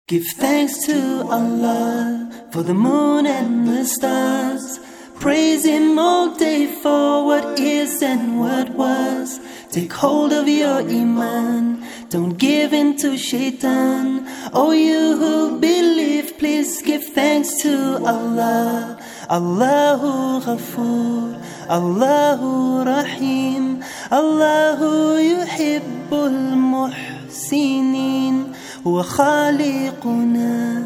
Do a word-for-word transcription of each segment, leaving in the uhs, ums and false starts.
Give thanks to Allah for the moon and the stars. Praise Him all day for what is and what was. Take hold of your iman, don't give in to shaitan. Oh, you who believe, please give thanks to Allah. Allahu Ghafoor, Allahu Rahim, Allahu Yuhibbul Muhsinin. هو خالقنا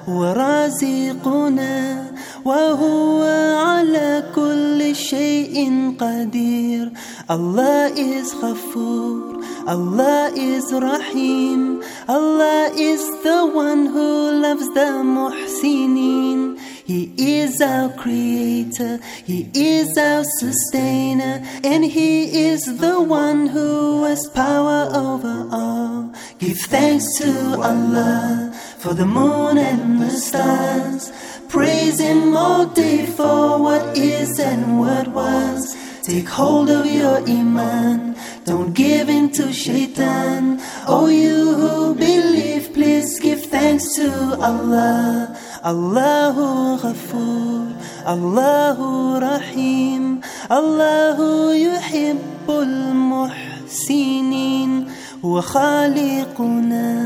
ورازقنا وهو على كل شيء قدير. Allah is Ghafoor, Allah is Rahim, Allah is the one who loves the Muhsinin. He is our creator, He is our sustainer, and He is the one who has power over all. Give thanks to Allah for the moon and the stars. Praise Him all day for what is and what was. Take hold of your iman, don't give in to shaitan. Oh, you who believe, please give thanks to Allah. Allahu Ghafoor, Allahu Rahim, Allahu Yuhibbul Muhsinin. هو خالقنا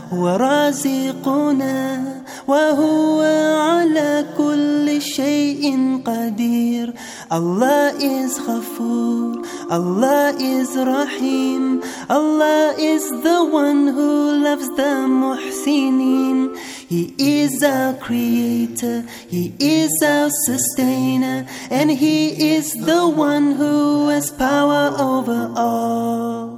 ورازقنا وهو على كل شيء قدير. Allah is Ghafoor, Allah is Rahim, Allah is the one who loves the Muhsinin. He is our creator, He is our sustainer, and He is the one who has power over all.